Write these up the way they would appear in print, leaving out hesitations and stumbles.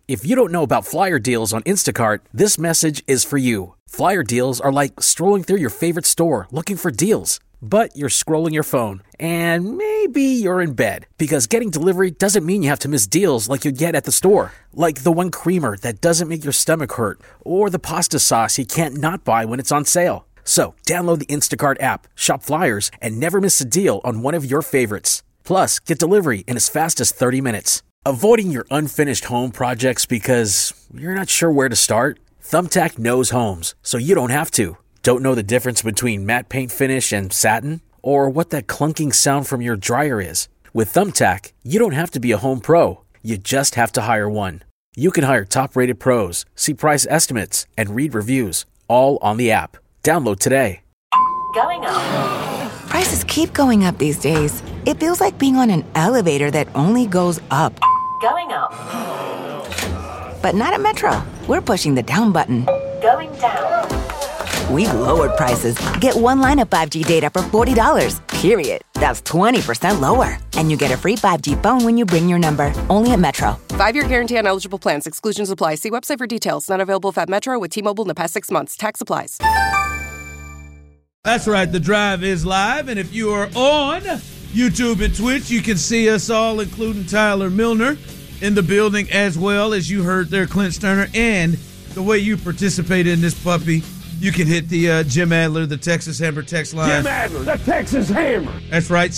If you don't know about flyer deals on Instacart, this message is for you. Flyer deals are like strolling through your favorite store looking for deals. But you're scrolling your phone, and maybe you're in bed, because getting delivery doesn't mean you have to miss deals like you get at the store. Like the one creamer that doesn't make your stomach hurt, or the pasta sauce you can't not buy when it's on sale. So, download the Instacart app, shop flyers, and never miss a deal on one of your favorites. Plus, get delivery in as fast as 30 minutes. Avoiding your unfinished home projects because you're not sure where to start? Thumbtack knows homes, so you don't have to. Don't know the difference between matte paint finish and satin? Or what that clunking sound from your dryer is? With Thumbtack, you don't have to be a home pro. You just have to hire one. You can hire top-rated pros, see price estimates, and read reviews, all on the app. Download today. Going up. Prices keep going up these days. It feels like being on an elevator that only goes up. Going up. But not at Metro. We're pushing the down button. Going down. We've lowered prices. Get one line of 5G data for $40, period. That's 20% lower. And you get a free 5G phone when you bring your number. Only at Metro. 5-year guarantee on eligible plans. Exclusions apply. See website for details. Not available at Metro with T-Mobile in the past 6 months. Tax applies. That's right. The Drive is live. And if you are on YouTube and Twitch, you can see us all, including Tyler Milner, in the building, as well as you heard there, Clint Sterner. And the way you participate in this puppy, you can hit the Jim Adler, the Texas Hammer text line. Jim Adler, the Texas Hammer. That's right,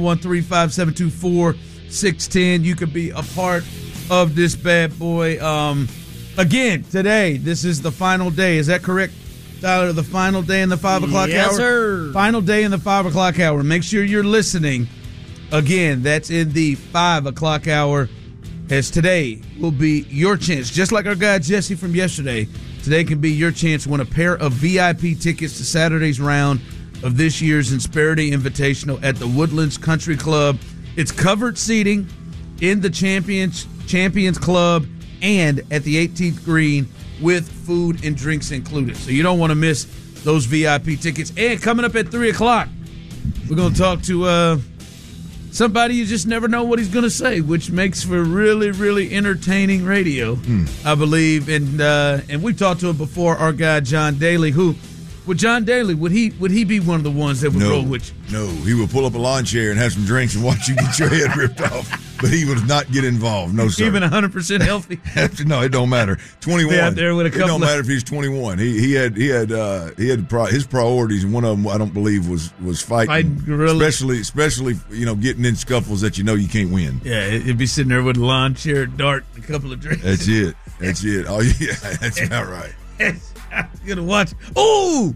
713-572-4610. You could be a part of this bad boy. Again, today, this is the final day. Is that correct, Tyler? The final day in the 5 o'clock hour? Yes, sir. Final day in the 5 o'clock hour. Make sure you're listening. Again, that's in the 5 o'clock hour, as today will be your chance. Just like our guy Jesse from yesterday, today can be your chance to win a pair of VIP tickets to Saturday's round of this year's Insperity Invitational at the Woodlands Country Club. It's covered seating in the Champions Club and at the 18th green with food and drinks included. So you don't want to miss those VIP tickets. And coming up at 3 o'clock, we're going to talk to somebody you just never know what he's going to say, which makes for really, really entertaining radio, I believe. And we've talked to him before, our guy John Daly, who, with John Daly, would he be one of the ones that would roll with you? No, he would pull up a lawn chair and have some drinks and watch you get your head ripped off. But he would not get involved. No, sir. Even 100% healthy? No, it don't matter. 21. Out there with a couple it don't matter if he's 21. He had his priorities, and one of them I don't believe was fighting gorillas. Especially getting in scuffles that you can't win. Yeah, he'd be sitting there with a lawn chair, dart, and a couple of drinks. That's it. Oh yeah, that's about right. You're gonna watch. Oh!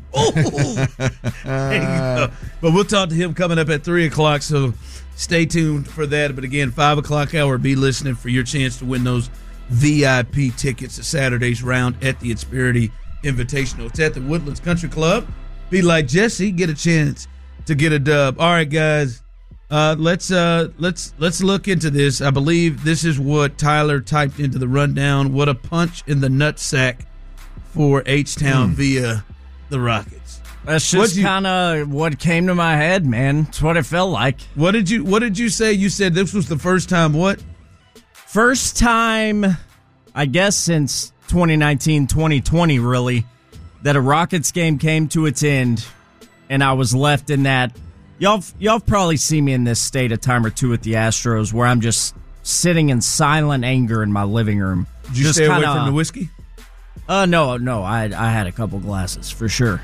There you go. But we'll talk to him coming up at 3 o'clock. So stay tuned for that. But again, 5 o'clock hour, be listening for your chance to win those VIP tickets to Saturday's round at the Insperity Invitational. It's at the Woodlands Country Club. Be like Jesse, get a chance to get a dub. All right, guys. Let's look into this. I believe this is what Tyler typed into the rundown. What a punch in the nutsack for H-Town via the Rockets. That's just kind of what came to my head, man. It's what it felt like. What did you say? You said this was the first time what? First time, I guess, since 2019, 2020, really, that a Rockets game came to its end, and I was left in that. Y'all probably see me in this state a time or two at the Astros, where I'm just sitting in silent anger in my living room. Did you stay away from the whiskey? No, I had a couple glasses for sure.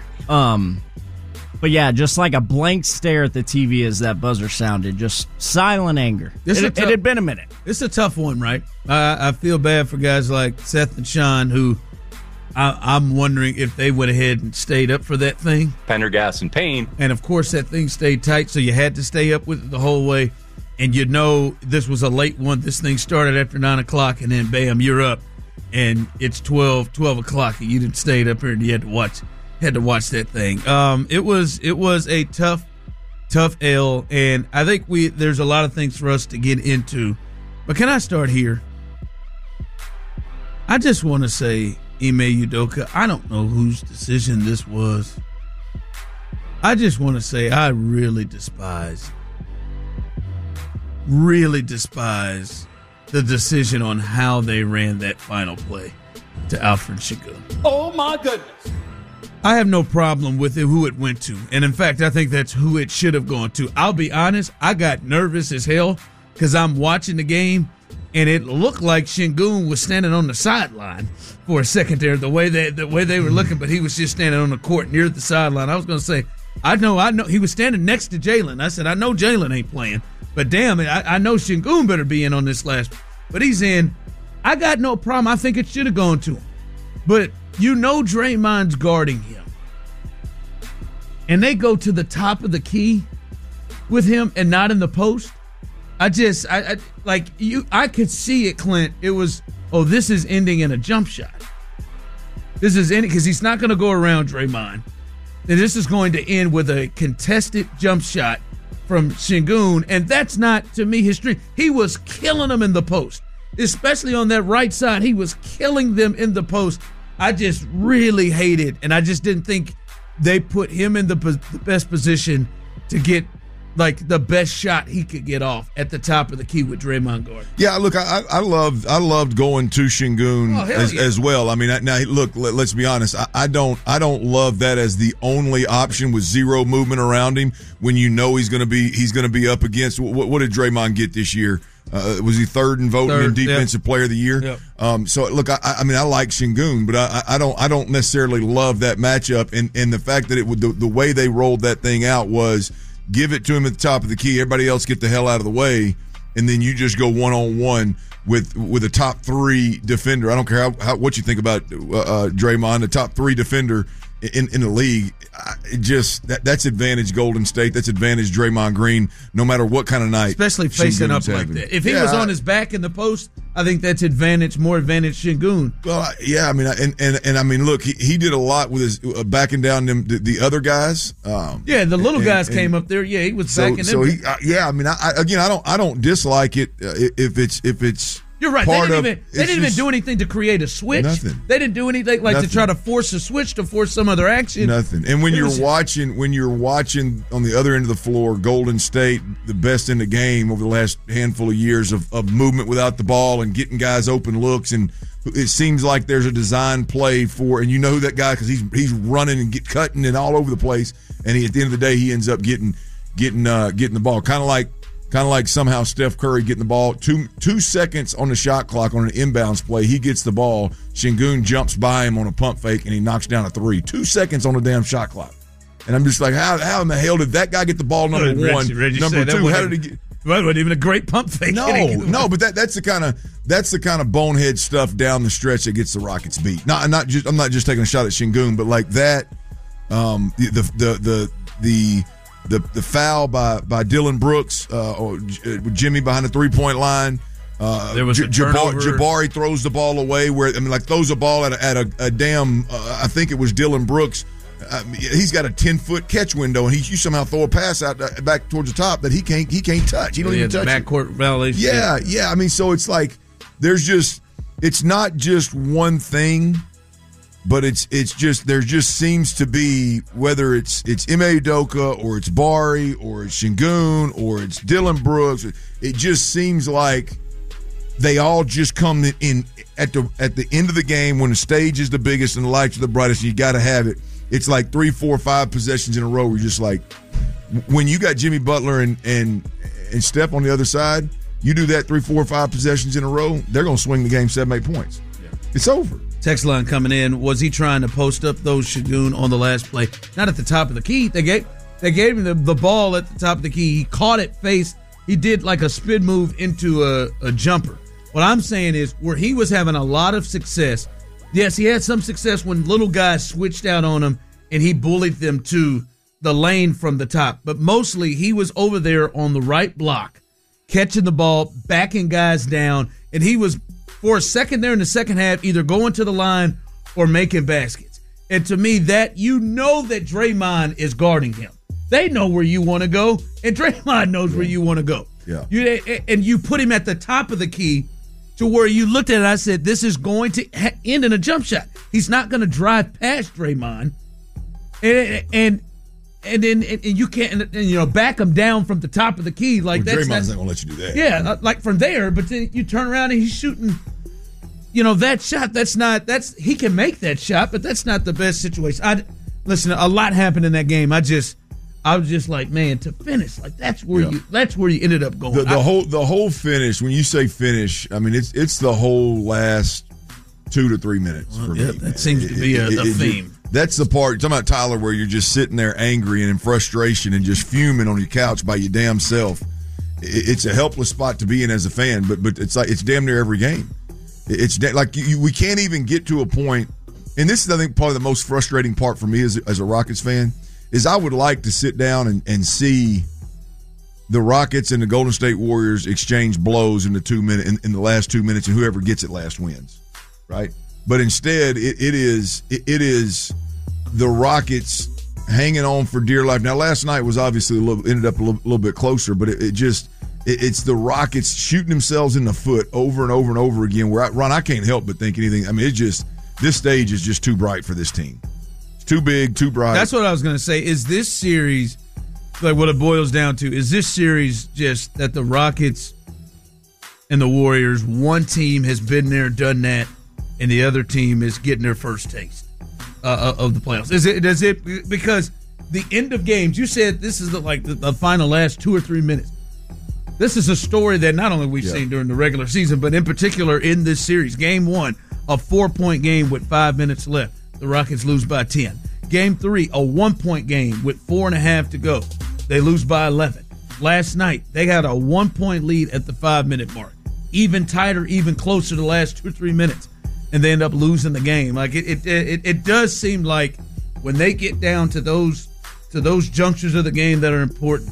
But yeah, just like a blank stare at the TV as that buzzer sounded, just silent anger. It had been a minute. It's a tough one, right? I feel bad for guys like Seth and Sean, who I'm wondering if they went ahead and stayed up for that thing. Pendergast and Payne. And of course that thing stayed tight, so you had to stay up with it the whole way. And this was a late one. This thing started after 9 o'clock, and then bam, you're up. And it's 12 o'clock, and you didn't stay up here, and you had to watch that thing. It was a tough L, and I think there's a lot of things for us to get into. But can I start here? I just want to say, Ime Udoka, I don't know whose decision this was. I just want to say I really despise the decision on how they ran that final play to Alfred Şengün. Oh, my goodness. I have no problem with who it went to. And, in fact, I think that's who it should have gone to. I'll be honest, I got nervous as hell because I'm watching the game, and it looked like Şengün was standing on the sideline for a second there, the way they were looking, but he was just standing on the court near the sideline. I was going to say, I know. He was standing next to Jalen. I said, I know Jalen ain't playing, but damn it, I know Şengün better be in on this last. But he's in. I got no problem. I think it should have gone to him. But Draymond's guarding him. And they go to the top of the key with him and not in the post. I could see it, Clint. It was, this is ending in a jump shot. This is ending because he's not going to go around Draymond. And this is going to end with a contested jump shot from Şengün. And that's not, to me, his strength. He was killing them in the post, especially on that right side. He was killing them in the post. I just really hated, and I just didn't think they put him in the best position to get like the best shot he could get off at the top of the key with Draymond guard. Yeah, look, I loved going to Şengün as well. I mean, now look, let's be honest. I don't love that as the only option with zero movement around him when you know he's going to be up against. What did Draymond get this year? Was he third in voting in Defensive Player of the Year? Yep. So look, I mean, I like Şengün, but I don't necessarily love that matchup. And the fact that the way they rolled that thing out was give it to him at the top of the key, everybody else get the hell out of the way, and then you just go one-on-one with a top three defender. I don't care what you think about Draymond, the top three defender in the league. That's advantage Golden State. That's advantage Draymond Green, no matter what kind of night. Especially facing up like that. If he was on his back in the post, I think that's more advantage Şengün. Well, yeah, I mean, and I mean, look, he did a lot with his backing down the other guys. The little guys came up there. Yeah, he was backing them. So I mean, I don't dislike it if it's. You're right. They didn't even do anything to create a switch. Nothing. They didn't do anything to try to force a switch, to force some other action. Nothing. And when you're watching on the other end of the floor, Golden State, the best in the game over the last handful of years of movement without the ball and getting guys open looks, and it seems like there's a design play for, and you know who that guy because he's running and cutting and all over the place, and at the end of the day he ends up getting the ball, kind of like somehow Steph Curry getting the ball 2 seconds on the shot clock on an inbounds play. He gets the ball. Şengün jumps by him on a pump fake, and he knocks down a three. 2 seconds on the damn shot clock. And I'm just like, how in the hell did that guy get the ball, number one? Number two, how did he get? Well, it wasn't even a great pump fake. No, but that's the kind of bonehead stuff down the stretch that gets the Rockets beat. I'm not just taking a shot at Şengün, but like that, the foul by Dillon Brooks, or Jimmy behind the 3-point line. There was a turnover. Jabari throws the ball away. Throws the ball at a damn. I think it was Dillon Brooks. He's got a 10-foot catch window, and you somehow throw a pass out back towards the top that he can't touch. He don't even touch it. Backcourt violation. Yeah. I mean, so it's like it's not just one thing. But it's just there just seems to be, whether it's Ime Udoka or it's Bari or it's Şengün or it's Dillon Brooks, it just seems like they all just come in at the end of the game when the stage is the biggest and the lights are the brightest. You got to have it. It's like 3, 4, 5 possessions in a row where you're just like, when you got Jimmy Butler and Steph on the other side, you do that 3, 4, 5 possessions in a row, they're going to swing the game 7, 8 points. Yeah. It's over. Text line coming in. Was he trying to post up those Şengün on the last play? Not at the top of the key. They gave him the ball at the top of the key. He caught it face. He did like a spin move into a jumper. What I'm saying is where he was having a lot of success. Yes, he had some success when little guys switched out on him and he bullied them to the lane from the top. But mostly he was over there on the right block, catching the ball, backing guys down, and he was for a second there in the second half, either going to the line or making baskets. And to me, that Draymond is guarding him. They know where you want to go, and Draymond knows where you want to go. Yeah. You put him at the top of the key to where you looked at it and I said, this is going to end in a jump shot. He's not going to drive past Draymond. And and then you can't back them down from the top of the key like Draymond's that's not gonna let you do that. Yeah, like from there, but then you turn around and he's shooting. That shot. He can make that shot, but that's not the best situation. Listen, a lot happened in that game. I was just like, man, to finish, like that's where you ended up going. The whole finish. When you say finish, I mean it's the whole last 2 to 3 minutes for me. That seems to be a theme. That's the part. Talking about Tyler, where you're just sitting there angry and in frustration and just fuming on your couch by your damn self. It's a helpless spot to be in as a fan, but it's like it's damn near every game. It's like we can't even get to a point. And this is, I think, probably the most frustrating part for me as a Rockets fan, is I would like to sit down and see the Rockets and the Golden State Warriors exchange blows in the last 2 minutes, and whoever gets it last wins, right? But instead, it is the Rockets hanging on for dear life. Now, last night was obviously ended up a little bit closer, but it's the Rockets shooting themselves in the foot over and over and over again. Where I can't help but think anything. I mean, this stage is just too bright for this team. It's too big, too bright. That's what I was going to say. Is this series, like what it boils down to, is this series just that the Rockets and the Warriors, one team has been there, done that, and the other team is getting their first taste of the playoffs? Does it because the end of games, you said this is the final last 2 or 3 minutes. This is a story that not only we've seen during the regular season, but in particular in this series. Game 1, a 4-point game with 5 minutes left. The Rockets lose by 10. Game 3, a 1-point game with 4.5 to go. They lose by 11. Last night, they had a 1-point lead at the 5-minute mark. Even tighter, even closer the last 2 or 3 minutes. And they end up losing the game. Like it does seem like when they get down to those junctures of the game that are important,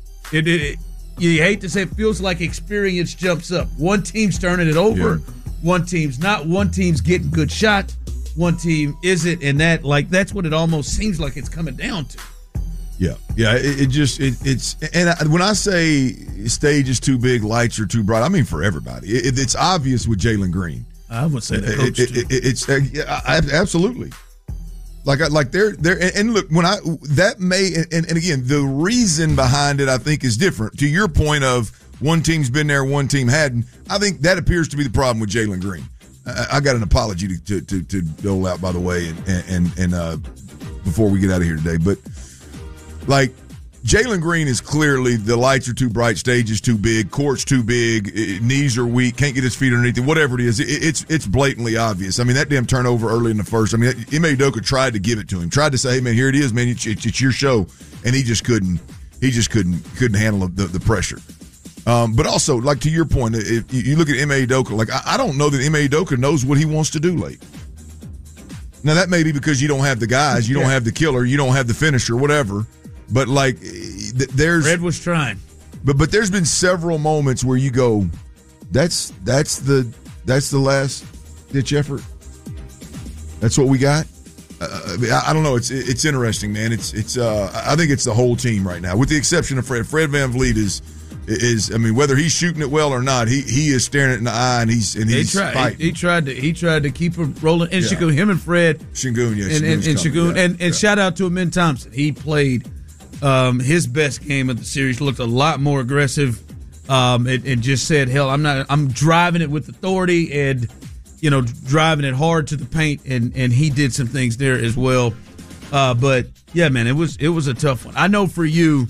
you hate to say it feels like experience jumps up. One team's turning it over. Yeah. One team's not. One team's getting good shots. One team isn't, and that's what it almost seems like it's coming down to. Yeah. It's and when I say stage is too big, lights are too bright, I mean for everybody. It's obvious with Jalen Green. I would say the coach too. It's absolutely. Like they're and look, when that may and again, the reason behind it I think is different. To your point of one team's been there, one team hadn't, I think that appears to be the problem with Jalen Green. I got an apology to dole out, by the way, and before we get out of here today, but like Jalen Green is clearly the lights are too bright, stage is too big, court's too big, knees are weak, can't get his feet underneath it, whatever it is, it's blatantly obvious. I mean, that damn turnover early in the first, I mean, Ime Udoka tried to give it to him, tried to say, hey man, here it is, man, it's your show, and he just couldn't handle the pressure. But also, like to your point, if you look at Ime Udoka, like I don't know that Ime Udoka knows what he wants to do late. Now that may be because you don't have the guys, you don't have the killer, you don't have the finisher, whatever. But like, there's Red was trying, but there's been several moments where you go, that's the last ditch effort. That's what we got. I don't know. It's interesting, man. It's I think it's the whole team right now, with the exception of Fred. Fred VanVleet is I mean, whether he's shooting it well or not, he is staring it in the eye and he's fighting. He tried to keep it rolling. And Şengün, him and Fred, Şengün, yeah, and Şengün, and shout out to Amin Thompson. He played his best game of the series. Looked a lot more aggressive, and just said, "Hell, I'm driving it with authority and driving it hard to the paint." And he did some things there as well. But yeah, man, it was a tough one. I know for you,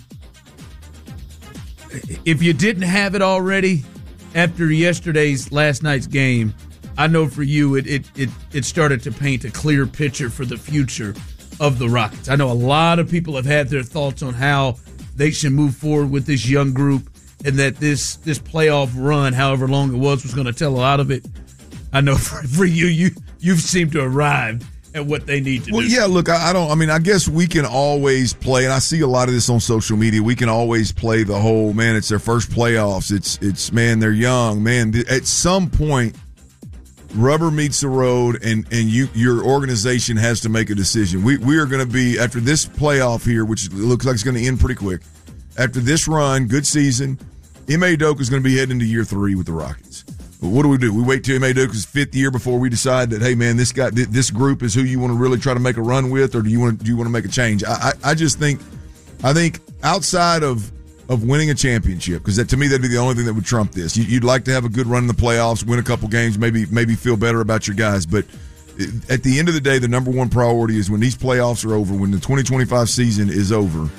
if you didn't have it already after last night's game, I know for you it started to paint a clear picture for the future of the Rockets. I know a lot of people have had their thoughts on how they should move forward with this young group, and that this playoff run, however long it was going to tell a lot of it. I know for you've seemed to arrive at what they need to do. Well, yeah, look, I guess we can always play, and I see a lot of this on social media, we can always play the whole, man, it's their first playoffs, it's man, they're young, man. At some point, rubber meets the road, and your organization has to make a decision. We are going to be, after this playoff here, which looks like it's going to end pretty quick, after this run, good season, Ime Udoka is going to be heading into year 3 with the Rockets. What do? We wait till Ime Udoka's 5th year before we decide that, hey man, this group is who you want to really try to make a run with, or do you want to make a change? I just think I think outside of winning a championship, because to me that'd be the only thing that would trump this. You'd like to have a good run in the playoffs, win a couple games, maybe feel better about your guys. But at the end of the day, the number one priority is when these playoffs are over, when the 2025 season is over,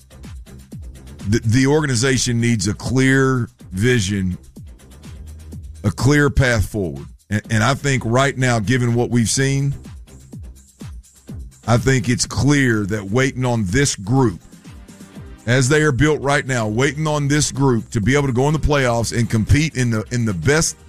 the organization needs a clear vision, a clear path forward. And I think right now, given what we've seen, I think it's clear that waiting on this group, as they are built right now, waiting on this group to be able to go in the playoffs and compete in the best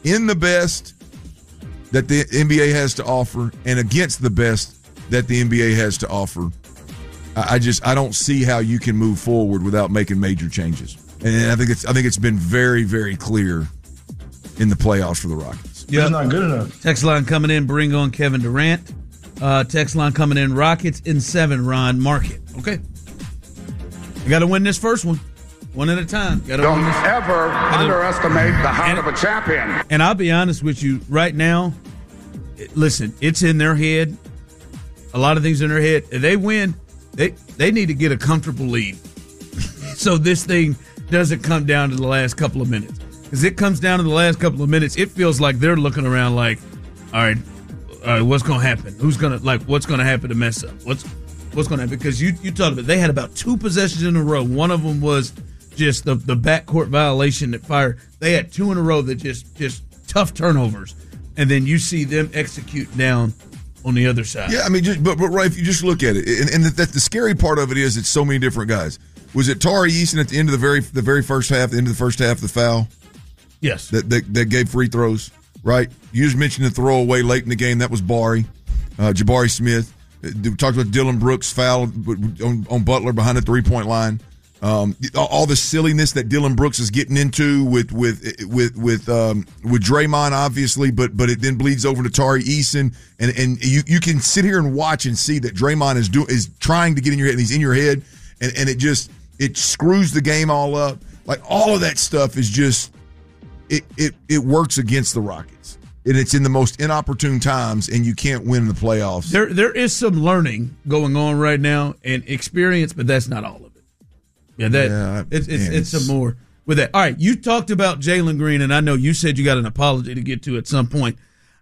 that the NBA has to offer and against the best that the NBA has to offer. I don't see how you can move forward without making major changes. And I think it's been very, very clear in the playoffs for the Rockets. Yeah, it's not good enough. Text line coming in, bring on Kevin Durant. Text line coming in, Rockets in 7, Ron, mark it. Okay. You got to win this first one. One at a time. Don't ever underestimate the heart of a champion. And I'll be honest with you, right now, listen, it's in their head. A lot of things in their head. If they win, they need to get a comfortable lead. So this thing doesn't come down to the last couple of minutes. Because it comes down to the last couple of minutes, it feels like they're looking around like, all right, what's going to happen? What's going to happen to mess up? What's going to happen? Because you talked about they had about 2 possessions in a row. One of them was just the backcourt violation that fired. They had 2 in a row that just tough turnovers. And then you see them execute down on the other side. Yeah, I mean, but Ray, if you just look at it, and the scary part of it is it's so many different guys. Was it Tari Eason at the end of the very first half, the end of the first half, the foul? Yes. That gave free throws, right? You just mentioned the throwaway late in the game. That was Jabari Smith. We talked about Dylan Brooks' foul on Butler behind the 3-point line. All the silliness that Dylan Brooks is getting into with Draymond, obviously, but it then bleeds over to Tari Eason, and you can sit here and watch and see that Draymond is trying to get in your head, and he's in your head, and it screws the game all up. Like all of that stuff is just it works against the Rockets, and it's in the most inopportune times, and you can't win in the playoffs. There is some learning going on right now and experience, but that's not all of it. Yeah, it's some more with that. All right, you talked about Jalen Green, and I know you said you got an apology to get to at some point.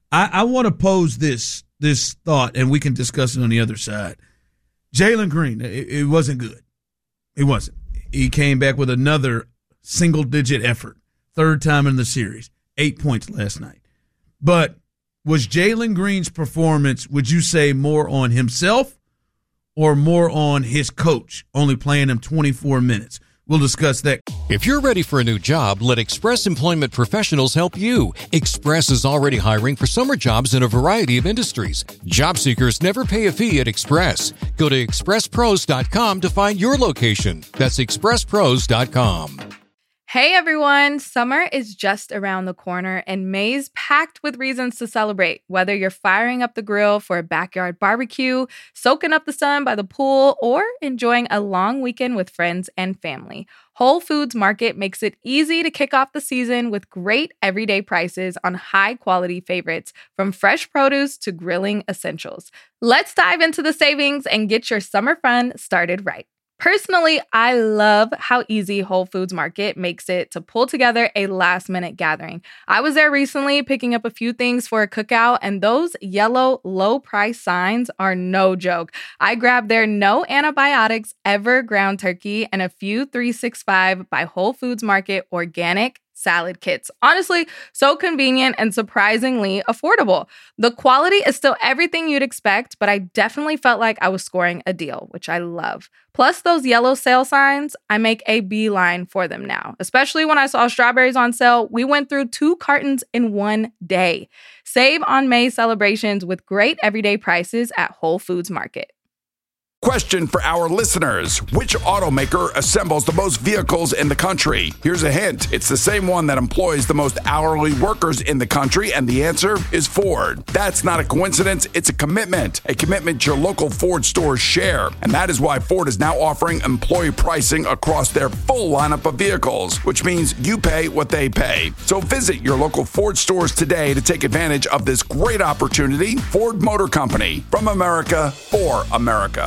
I want to pose this thought, and we can discuss it on the other side. Jalen Green, it wasn't good. It wasn't. He came back with another single-digit effort, 3rd time in the series, 8 points last night. But was Jalen Green's performance, would you say, more on himself or more on his coach, only playing him 24 minutes? We'll discuss that. If you're ready for a new job, let Express Employment Professionals help you. Express is already hiring for summer jobs in a variety of industries. Job seekers never pay a fee at Express. Go to expresspros.com to find your location. That's expresspros.com. Hey everyone, summer is just around the corner and May's packed with reasons to celebrate. Whether you're firing up the grill for a backyard barbecue, soaking up the sun by the pool, or enjoying a long weekend with friends and family, Whole Foods Market makes it easy to kick off the season with great everyday prices on high-quality favorites, from fresh produce to grilling essentials. Let's dive into the savings and get your summer fun started right. Personally, I love how easy Whole Foods Market makes it to pull together a last-minute gathering. I was there recently picking up a few things for a cookout, and those yellow low-price signs are no joke. I grabbed their no antibiotics ever ground turkey and a few 365 by Whole Foods Market organic salad kits. Honestly, so convenient and surprisingly affordable. The quality is still everything you'd expect, but I definitely felt like I was scoring a deal, which I love. Plus those yellow sale signs, I make a beeline for them now. Especially when I saw strawberries on sale, we went through 2 cartons in one day. Save on May celebrations with great everyday prices at Whole Foods Market. Question for our listeners. Which automaker assembles the most vehicles in the country? Here's a hint. It's the same one that employs the most hourly workers in the country, and the answer is Ford. That's not a coincidence. It's a commitment your local Ford stores share. And that is why Ford is now offering employee pricing across their full lineup of vehicles, which means you pay what they pay. So visit your local Ford stores today to take advantage of this great opportunity. Ford Motor Company, from America, for America.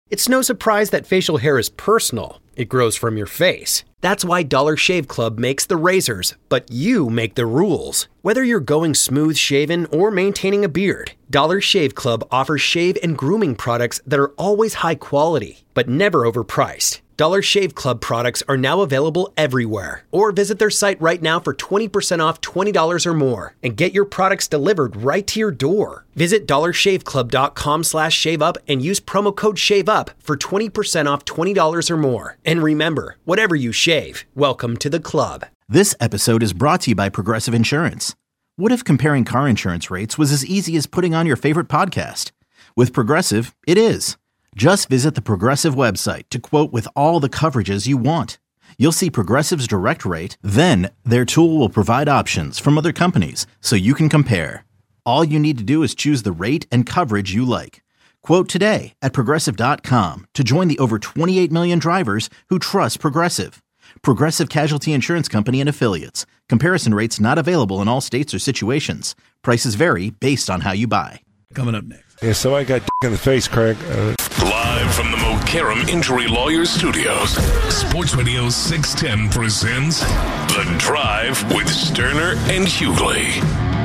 It's no surprise that facial hair is personal. It grows from your face. That's why Dollar Shave Club makes the razors, but you make the rules. Whether you're going smooth shaven or maintaining a beard, Dollar Shave Club offers shave and grooming products that are always high quality, but never overpriced. Dollar Shave Club products are now available everywhere. Or visit their site right now for 20% off $20 or more and get your products delivered right to your door. Visit dollarshaveclub.com/shaveup and use promo code SHAVEUP for 20% off $20 or more. And remember, whatever you shave, welcome to the club. This episode is brought to you by Progressive Insurance. What if comparing car insurance rates was as easy as putting on your favorite podcast? With Progressive, it is. Just visit the Progressive website to quote with all the coverages you want. You'll see Progressive's direct rate, then their tool will provide options from other companies so you can compare. All you need to do is choose the rate and coverage you like. Quote today at Progressive.com to join the over 28 million drivers who trust Progressive. Progressive Casualty Insurance Company and Affiliates. Comparison rates not available in all states or situations. Prices vary based on how you buy. Coming up next. Yeah, so I got in the face, Craig. Live from the Mokaram Injury Lawyers Studios, Sports Radio 610 presents The Drive with Sterner and Hughley.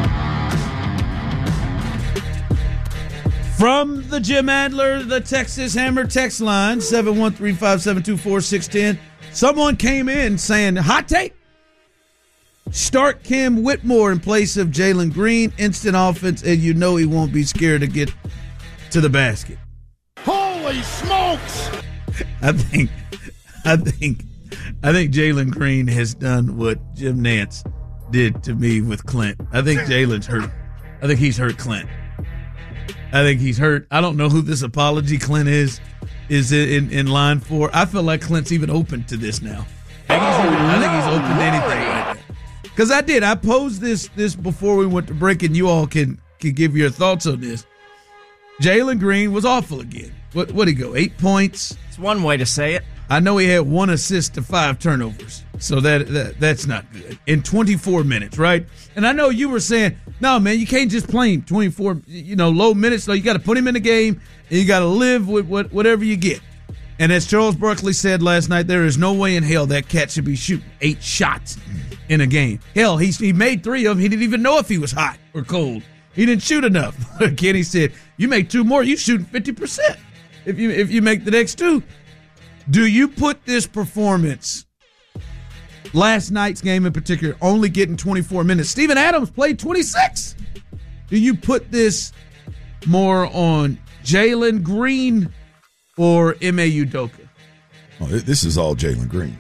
From the Jim Adler, the Texas Hammer text line, 713-572-4610. Someone came in saying, hot take, start Cam Whitmore in place of Jalen Green, instant offense, and you know he won't be scared to get to the basket. Holy smokes! I think Jalen Green has done what Jim Nantz did to me with Clint. I think Jalen's hurt. I think he's hurt Clint. I think he's hurt. I don't know who this apology Clint is in line for. I feel like Clint's even open to this now. I think he's open to anything right now. Because I posed this before we went to break, and you all can give your thoughts on this. Jalen Green was awful again. What'd he go, 8 points? It's one way to say it. I know he had 1 assist to 5 turnovers, so that's not good. In 24 minutes, right? And I know you were saying, no, man, you can't just play him 24, low minutes. So you got to put him in the game, and you got to live with whatever you get. And as Charles Barkley said last night, there is no way in hell that cat should be shooting 8 shots in a game. Hell, he made 3 of them. He didn't even know if he was hot or cold. He didn't shoot enough. Kenny said, you make 2 more, you shooting 50% if you make the next 2. Do you put this performance, last night's game in particular, only getting 24 minutes? Steven Adams played 26. Do you put this more on Jalen Green or Ime Udoka? Oh, this is all Jalen Green.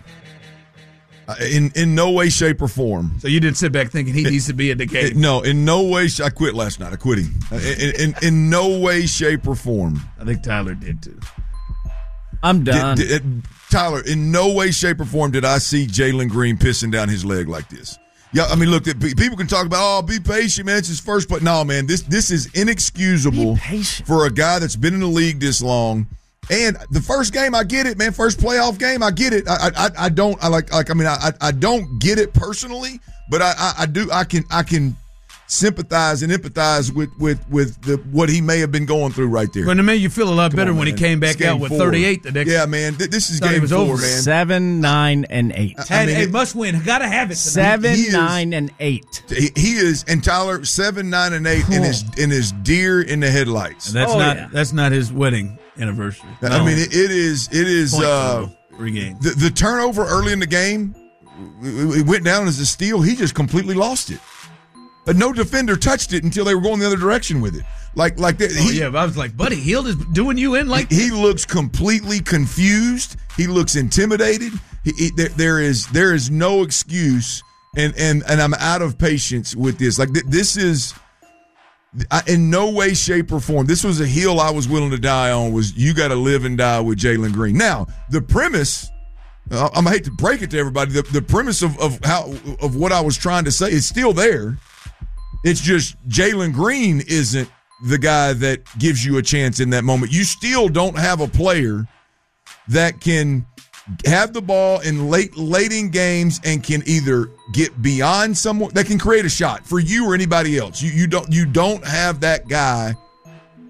In no way, shape, or form. So you didn't sit back thinking he needs to be in the game? No, in no way. I quit last night. I quit him. In no way, shape, or form. I think Tyler did too. I'm done. Tyler, in no way, shape, or form did I see Jalen Green pissing down his leg like this. Yeah, I mean, look, people can talk about, be patient, man. It's his first play. No, man, this is inexcusable for a guy that's been in the league this long. And the first game, I get it, man. First playoff game, I get it. I don't get it personally, but I do. I can sympathize and empathize with what he may have been going through right there. But it made you feel a lot better when he came back out with 38 the next. Yeah, man. This is game 4, man. 7, 9, and 8. Hey, must win. Got to have it. 7, 9, and 8. He is, and Tyler, 7, 9, and 8, and his deer in the headlights. And that's not his wedding anniversary. No. I mean, it is. Regained. The turnover early in the game, it went down as a steal. He just completely lost it. But no defender touched it until they were going the other direction with it. Like that. But I was like, Buddy Hield is doing you in like he looks completely confused. He looks intimidated. There is no excuse, and I'm out of patience with this. Like this is. In no way, shape, or form, this was a hill I was willing to die on, was you got to live and die with Jalen Green. Now, the premise, I'm going to hate to break it to everybody, the premise of what I was trying to say is still there. It's just Jalen Green isn't the guy that gives you a chance in that moment. You still don't have a player that can have the ball in late in games and can either get beyond someone that can create a shot for you or anybody else. You don't have that guy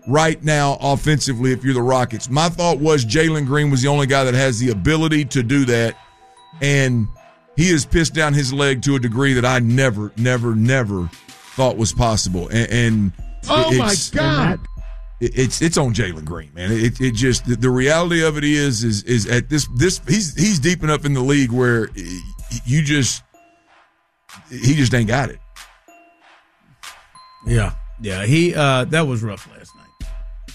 right now offensively if you're the Rockets. My thought was Jalen Green was the only guy that has the ability to do that, and he has pissed down his leg to a degree that I never thought was possible. And my God. It's on Jalen Green, man. It just the reality of it is at this he's deep enough in the league where he just ain't got it. Yeah. He that was rough last night.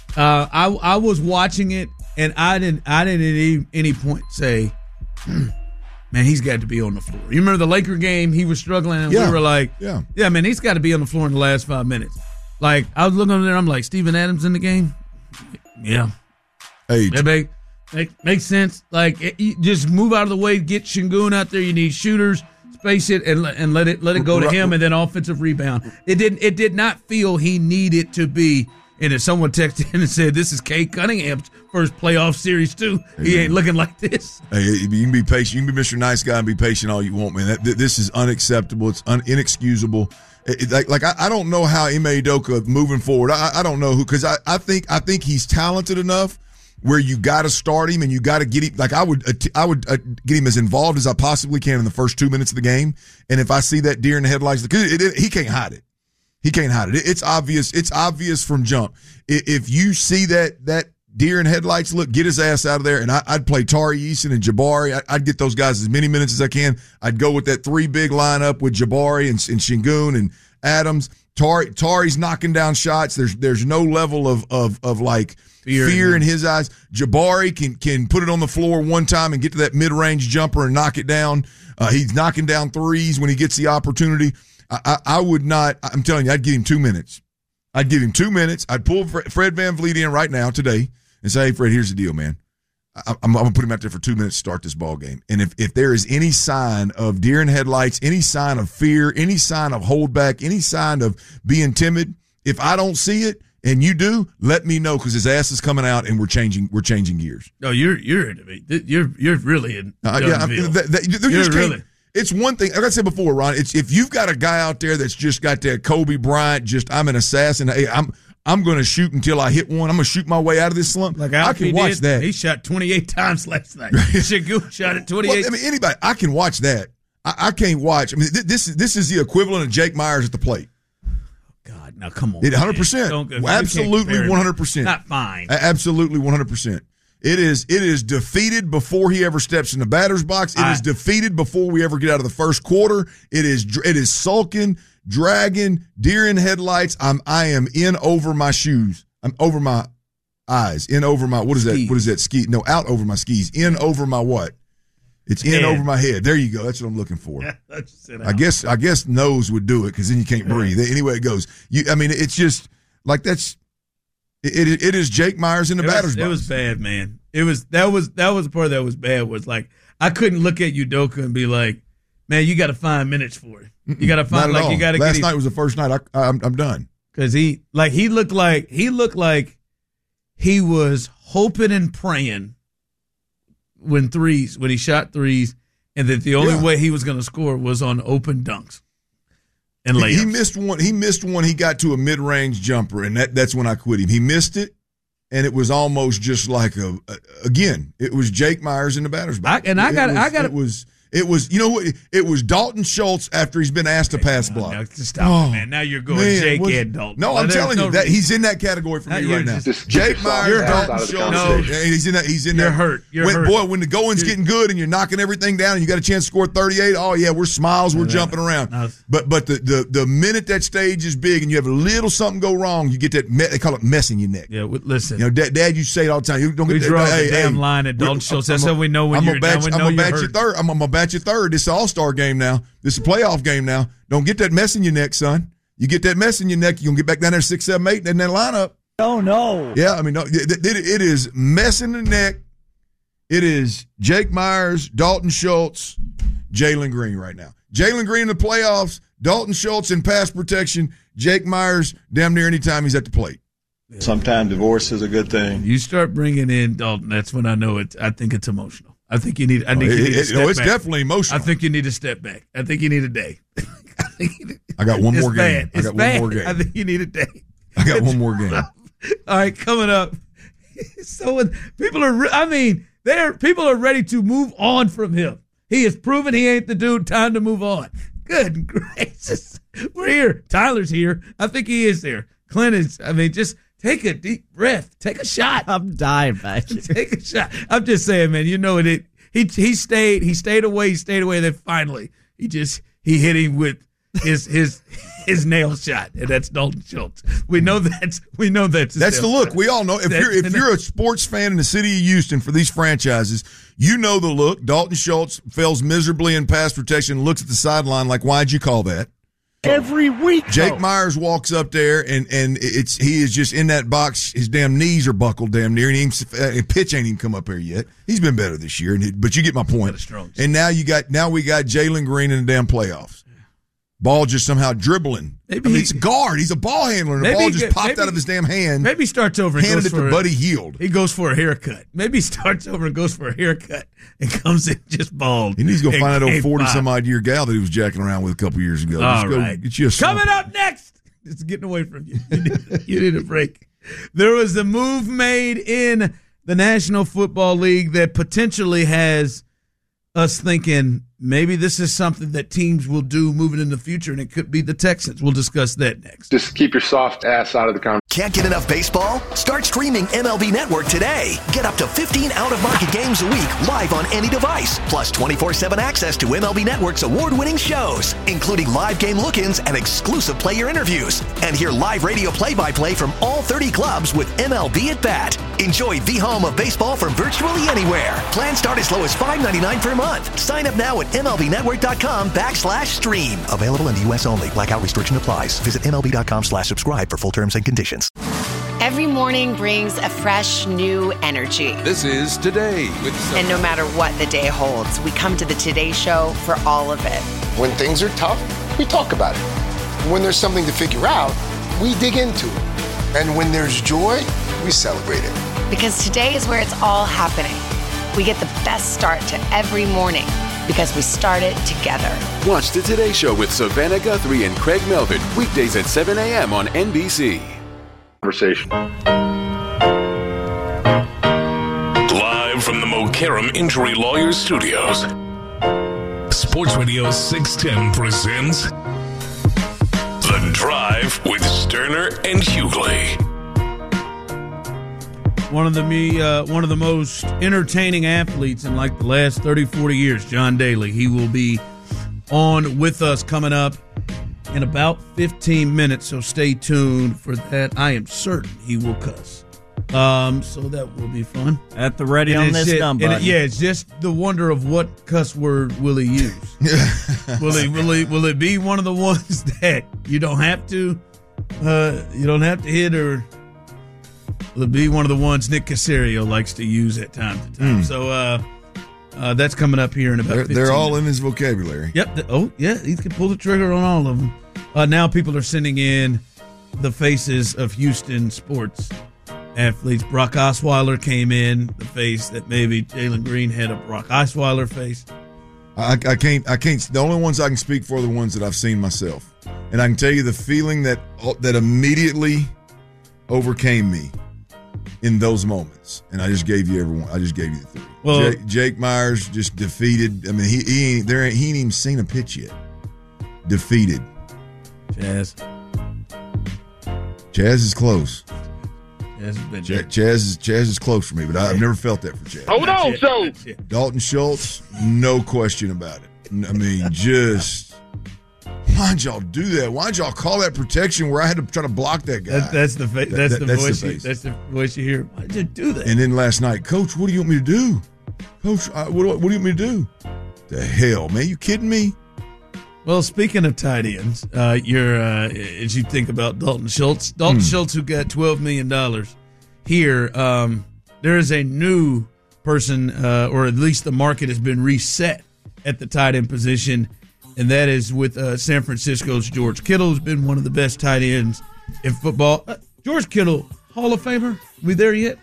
I was watching it, and I didn't at any point say, man, he's got to be on the floor. You remember the Laker game? He was struggling, and we were like, yeah, man, he's got to be on the floor in the last 5 minutes. Like, I was looking over there, I'm like, Steven Adams in the game? Yeah. Hey, that makes sense. Like, you just move out of the way, get Şengün out there. You need shooters, space it, and let it go to him, and then offensive rebound. It did not feel he needed to be. And if someone texted in and said, this is Cade Cunningham's first playoff series, too, he ain't looking like this. Hey, you can be patient. You can be Mr. Nice Guy and be patient all you want, man. This is unacceptable. It's inexcusable. I don't know how Ime Udoka moving forward. I don't know who, because I think he's talented enough where you got to start him and you got to get him. Like I would get him as involved as I possibly can in the first 2 minutes of the game. And if I see that deer in the headlights, because he can't hide it. He can't hide it. It's obvious. It's obvious from jump. If you see that deer in headlights look, get his ass out of there. And I'd play Tari Eason and Jabari. I'd get those guys as many minutes as I can. I'd go with that 3 big lineup with Jabari and Şengün and Adams. Tari's knocking down shots. There's no level of like fear in his eyes. Jabari can put it on the floor one time and get to that mid-range jumper and knock it down. He's knocking down threes when he gets the opportunity. I would not. I'm telling you, I'd give him 2 minutes. I'd give him 2 minutes. I'd pull Fred VanVleet in right now today and say, hey, Fred, here's the deal, man. I'm going to put him out there for 2 minutes to start this ball game. And if there is any sign of deer in headlights, any sign of fear, any sign of holdback, any sign of being timid, if I don't see it and you do, let me know, because his ass is coming out and we're changing gears. No, you're really in. Really. It's one thing, like I said before, Ron, it's if you've got a guy out there that's just got that Kobe Bryant, I'm an assassin, hey, I'm going to shoot until I hit one. I'm going to shoot my way out of this slump. Like I can watch that. He shot 28 times last night. Şengün shot it 28. Well, I mean, anybody, I can watch that. I can't watch. I mean, this is the equivalent of Jake Myers at the plate. God, now come on. 100%. Absolutely 100%. Not fine. Absolutely 100%. It is defeated before he ever steps in the batter's box. It is defeated before we ever get out of the first quarter. It is sulking, dragging, deer in headlights. I am in over my shoes. I'm over my eyes. In over my, what is that? Skis. What is that? Ski? No, out over my skis. In over my what? It's in over my head. There you go. That's what I'm looking for. I guess nose would do it, because then you can't breathe. Anyway, it goes. It's just like that's. It is Jake Myers in the batter's box. It was bad, man. That was the part that was bad. Was like I couldn't look at Udoka and be like, man, you got to find minutes for it. You got to find Not at all. You got to. Last night was the first night. I'm done, because he looked like he was hoping and praying when he shot threes, and that the only way he was going to score was on open dunks. And he missed one. He got to a mid-range jumper, and that's when I quit him. He missed it, and it was almost just like it was Jake Myers in the batter's box. It was you know what? It was Dalton Schultz after he's been asked to pass block. Now, stop, man. Now you're going Jake and Dalton. No, I'm telling you that he's in that category for me right now. Jake Myers, Dalton Schultz. No, he's in that. You're hurt. Boy, when the going's getting good and you're knocking everything down and you got a chance to score 38, oh yeah, we're smiles, we're jumping around. But the minute that stage is big and you have a little something go wrong, you get that. They call it mess in your neck. Yeah, listen. Dad, you say it all the time. You don't get draw the damn line at Dalton Schultz. That's how we know when you're down. I'm gonna bat you third. I'm gonna bat you third. This is an all-star game now. This is a playoff game now. Don't get that mess in your neck, son. You get that mess in your neck, you're going to get back down there 6, 7, 8 in that lineup. Oh, no. Yeah, I mean, no, it is mess in the neck. It is Jake Myers, Dalton Schultz, Jalen Green right now. Jalen Green in the playoffs, Dalton Schultz in pass protection, Jake Myers damn near any time he's at the plate. Sometimes divorce is a good thing. You start bringing in Dalton, that's when I know it. I think it's emotional. I think you need. I think you need to step back. It's definitely emotional. I think you need to step back. I think you need a day. I got one more game. One more game. I think you need a day. I got one more game. All right, coming up. So people are ready to move on from him. He has proven he ain't the dude. Time to move on. Good gracious. We're here. Tyler's here. I think he is there. Clint is, just take a deep breath. Take a shot. I'm dying back here. Take a shot. I'm just saying, man, you know it. He stayed away. Then finally he hit him with his nail shot, and that's Dalton Schultz. We know that's the look. We all know if you're a sports fan in the city of Houston for these franchises, you know the look. Dalton Schultz fails miserably in pass protection, looks at the sideline like, "Why'd you call that?" Every week, Jake Myers walks up there and he is just in that box. His damn knees are buckled damn near, and pitch ain't even come up here yet. He's been better this year, but you get my point. And now we got Jalen Green in the damn playoffs. Ball just somehow dribbling. It's a guard. He's a ball handler, and the ball just popped out of his damn hand. Maybe he starts over and handed goes it to Buddy Hield. He goes for a haircut. Maybe he starts over and goes for a haircut and comes in just bald. He needs to go find that old 40-some-odd-year gal that he was jacking around with a couple years ago. All right. Get you a Coming up next. It's getting away from you. You need a break. There was a move made in the National Football League that potentially has us thinking maybe this is something that teams will do moving in the future, and it could be the Texans. We'll discuss that next. Just keep your soft ass out of the conversation. Can't get enough baseball? Start streaming MLB Network today. Get up to 15 out-of-market games a week live on any device, plus 24/7 access to MLB Network's award-winning shows, including live game look-ins and exclusive player interviews. And hear live radio play-by-play from all 30 clubs with MLB at Bat. Enjoy the home of baseball from virtually anywhere. Plans start as low as $5.99 per month. Sign up now at MLBNetwork.com/stream. Available in the U.S. only. Blackout restriction applies. Visit MLB.com/subscribe for full terms and conditions. Every morning brings a fresh, new energy. This is Today with And no matter what the day holds, we come to the Today Show for all of it. When things are tough, we talk about it. When there's something to figure out, we dig into it. And when there's joy, we celebrate it. Because today is where it's all happening. We get the best start to every morning because we start it together. Watch the Today Show with Savannah Guthrie and Craig Melvin, weekdays at 7 a.m. on NBC. Conversation. Live from the Mokaram Injury Lawyers Studios, Sports Radio 610 presents The Drive with Sterner and Hughley. One of the most entertaining athletes in like the last 30, 40 years, John Daly. He will be on with us coming up in about 15 minutes, so stay tuned for that. I am certain he will cuss. So that will be fun. At the ready on this dumb button. It's just the wonder of what cuss word will he use. Will it be one of the ones that you don't have to hit, or will it be one of the ones Nick Caserio likes to use at time to time? So that's coming up here in about 15 They're all minutes. in his vocabulary. Yep. He can pull the trigger on all of them. Now people are sending in the faces of Houston sports athletes. Brock Osweiler came in, the face that maybe Jalen Green had a Brock Osweiler face. I can't. The only ones I can speak for are the ones that I've seen myself, and I can tell you the feeling that immediately overcame me in those moments. And I just gave you everyone. I just gave you the three. Well, Jake Myers just defeated. I mean, he ain't even seen a pitch yet. Defeated. Chaz is close. Chaz is close for me, but I've never felt that for Chaz. Hold on, so Dalton Schultz, no question about it. I mean, just why'd y'all do that? Why'd y'all call that protection where I had to try to block that guy? That's the face. That's the voice you hear. Why'd you do that? And then last night, Coach, what do you want me to do? Coach, what do you want me to do? The hell, man? You kidding me? Well, speaking of tight ends, as you think about Dalton Schultz, who got $12 million here, there is a new person, or at least the market has been reset at the tight end position, and that is with San Francisco's George Kittle, who's been one of the best tight ends in football. George Kittle, Hall of Famer, we there yet?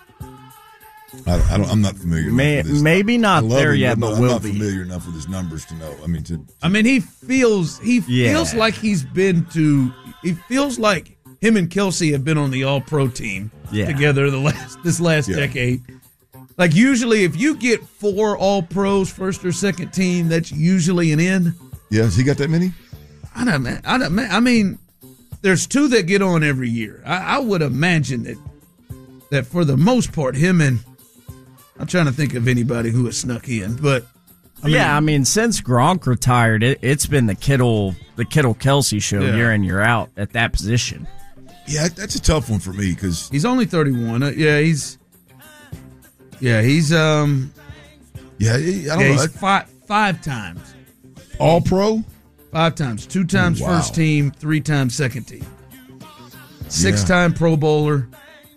I'm not familiar. Maybe not there yet, but I'm will not be. familiar enough with his numbers to know. He feels like he's been to. He feels like him and Kelsey have been on the All-Pro team together this last decade. Like usually, if you get 4 All-Pros, first or second team, that's usually an in. Yeah, has he got that many? I mean, there's 2 that get on every year. I would imagine that for the most part, him and I'm trying to think of anybody who has snuck in, but I mean, since Gronk retired, it's been the Kittle Kelsey show year in, year out at that position. Yeah, that's a tough one for me because he's only 31. He's I don't know. He's five times All Pro, 5 times, 2 times first team, 3 times second team, 6-time Pro Bowler.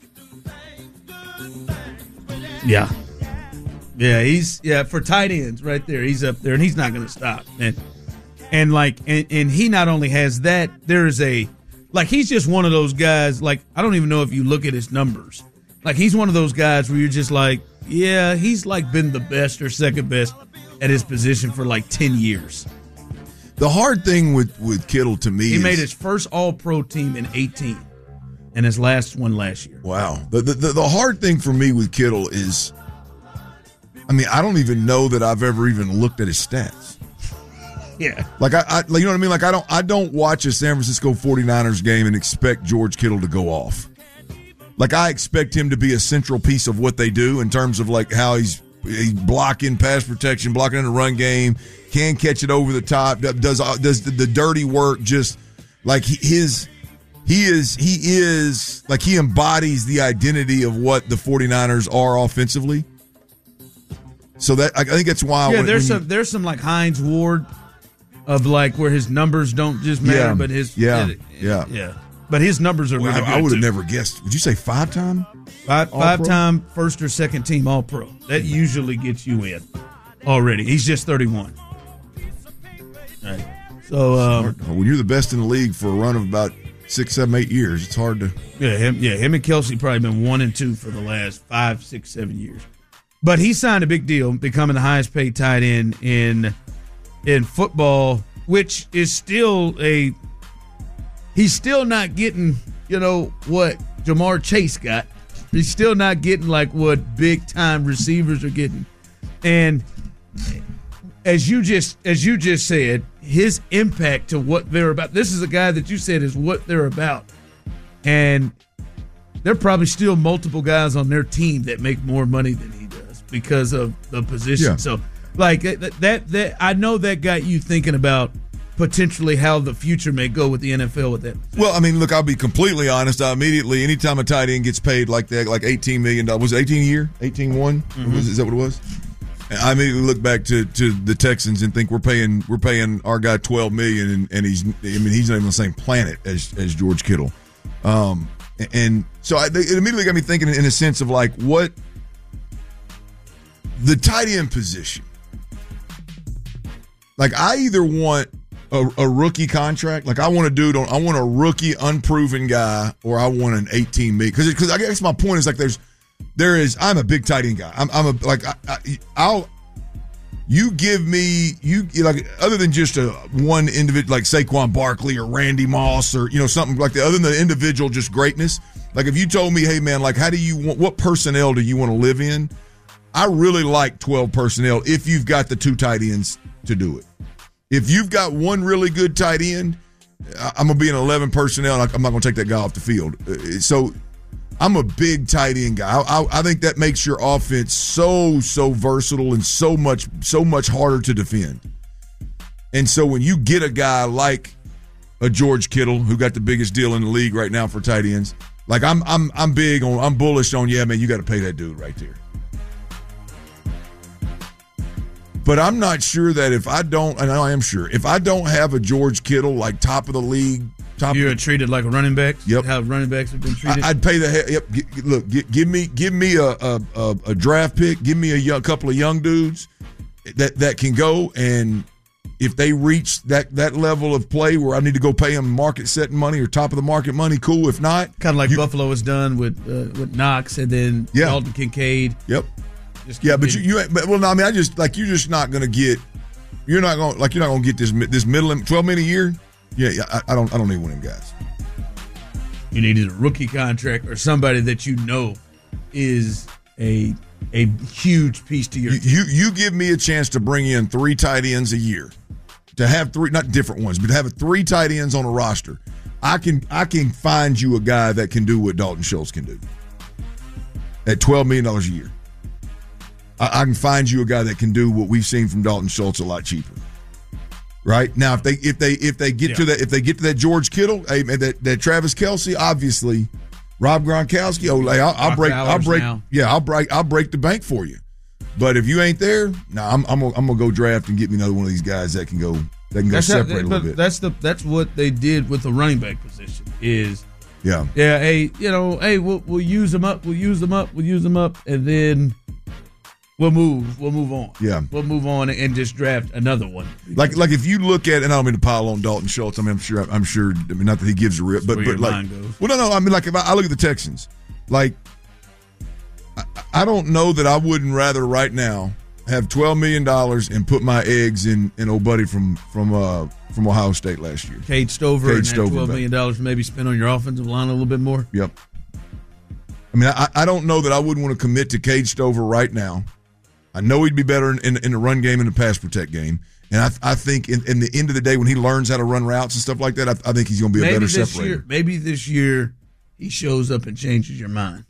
Yeah. Yeah, he's for tight ends right there. He's up there, and he's not going to stop. And he not only has that, there's he's just one of those guys. Like I don't even know if you look at his numbers. Like he's one of those guys where you're just like, yeah, he's like been the best or second best at his position for like 10 years. The hard thing with Kittle to me, he made his first All-Pro team in 18, and his last one last year. Wow. The hard thing for me with Kittle is, I mean, I don't even know that I've ever even looked at his stats. Yeah. Like I you know what I mean? Like I don't watch a San Francisco 49ers game and expect George Kittle to go off. Like I expect him to be a central piece of what they do in terms of like how he's blocking pass protection, blocking in the run game, can catch it over the top, does the dirty work, just like he is like he embodies the identity of what the 49ers are offensively. So that I think that's why. There's some like Hines Ward of like where his numbers don't just matter, but his But his numbers are really good. I would have never guessed. Would you say 5-time? Five-time first or second team All-Pro. That usually gets you in already. He's just 31. All right. So when you're the best in the league for a run of about 6, 7, 8 years, it's hard to. Him and Kelsey probably been 1 and 2 for the last 5, 6, 7 years. But he signed a big deal, becoming the highest paid tight end in football, which is still he's still not getting, what Jamar Chase got. He's still not getting like what big time receivers are getting. And as you just said, his impact to what they're about. This is a guy that you said is what they're about. And there are probably still multiple guys on their team that make more money than he does because of the position. Yeah. So like that I know that got you thinking about potentially how the future may go with the NFL with that. Well, I mean, look, I'll be completely honest. I immediately, anytime a tight end gets paid like that, like $18 million, was it 18 a year? 18-1? Mm-hmm. Is that what it was? I immediately look back to the Texans and think we're paying our guy $12 million, and he's not even on the same planet as George Kittle. And so it immediately got me thinking in a sense of like what the tight end position. Like I either want a rookie contract, like I want a rookie unproven guy, or I want an 18 million. Because I guess my point is like I'm a big tight end guy. You give me like other than just one individual like Saquon Barkley or Randy Moss or something like that. Other than the individual just greatness, like if you told me, hey man, like what personnel do you want to live in? I really like 12 personnel if you've got the 2 tight ends to do it. If you've got one really good tight end, I'm going to be in 11 personnel, and I'm not going to take that guy off the field. So I'm a big tight end guy. I think that makes your offense so versatile and so much harder to defend. And so when you get a guy like a George Kittle, who got the biggest deal in the league right now for tight ends, like I'm bullish on, yeah, man, you got to pay that dude right there. But I'm not sure that if I don't have a George Kittle like top of the league, you're treated like a running back. Yep, how running backs have been treated. I'd pay look. Give me a draft pick. Give me a couple of young dudes that can go, and if they reach that level of play where I need to go pay them market setting money or top of the market money, cool. If not, kind of like Buffalo has done with Knox and then Dalton Kincaid. Yep. But you're not going to get this middle $12 million a year. Yeah, I don't need one of them guys. You need either a rookie contract or somebody that you know is a huge piece to your team. You give me a chance to bring in 3 tight ends a year, to have 3, not different ones, but to have 3 tight ends on a roster. I can find you a guy that can do what Dalton Schultz can do at $12 million a year. I can find you a guy that can do what we've seen from Dalton Schultz a lot cheaper. Right now, if they get to that George Kittle, hey, man, that Travis Kelce, obviously, Rob Gronkowski, I'll break the bank for you. But if you ain't there, I'm gonna go draft and get me another one of these guys that can go separate a little bit. That's what they did with the running back position. We'll use them up, and then we'll move on. Yeah, we'll move on and just draft another one. Like if you look at, and I don't mean to pile on Dalton Schultz. I mean, I'm sure. I mean, not that he gives a rip, but like, well, no. I mean, like if I look at the Texans, like I don't know that I wouldn't rather right now have $12 million and put my eggs in old buddy from Ohio State last year, Cade Stover, and $12 million maybe spend on your offensive line a little bit more. Yep. I mean, I don't know that I wouldn't want to commit to Cade Stover right now. I know he'd be better in the run game and the pass protect game. And I think in the end of the day, when he learns how to run routes and stuff like that, I think he's going to be a better separator. Maybe this year he shows up and changes your mind.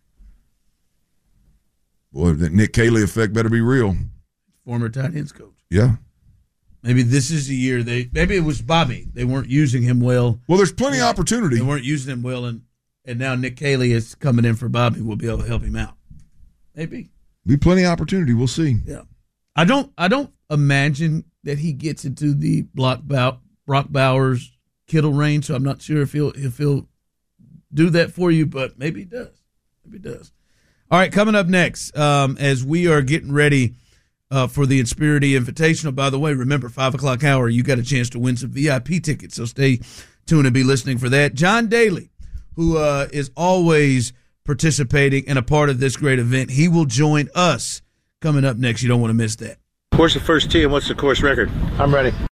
Boy, that Nick Caley effect better be real. Former tight ends coach. Yeah. Maybe this is the year maybe it was Bobby. They weren't using him well. Well, there's plenty of opportunity. They weren't using him well, and now Nick Caley is coming in for Bobby. We'll be able to help him out. Maybe. Be plenty of opportunity. We'll see. Yeah. I don't imagine that he gets into the Brock Bowers Kittle range, so I'm not sure if he'll do that for you, but maybe he does. All right, coming up next, as we are getting ready for the Inspirity Invitational. By the way, remember, 5 o'clock hour, you got a chance to win some VIP tickets, so stay tuned and be listening for that. John Daly, who is always participating and a part of this great event, he will join us coming up next. You don't want to miss that. Where's the first tee and what's the course record? I'm ready.